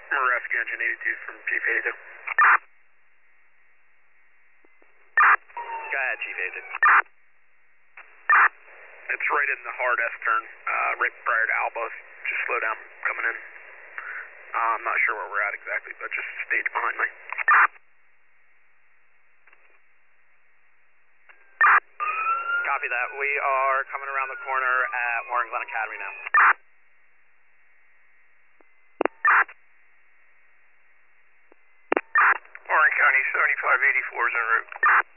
I'm a rescue engine 82 from Chief Hazen. Go ahead, Chief Hazen. It's right in the hard S-turn, right prior to Albos. Just slow down coming in. I'm not sure where we're at exactly, but just stay behind me. Copy that. We are coming around the corner at Warren Glen Academy now. Warren County 7584 is en route.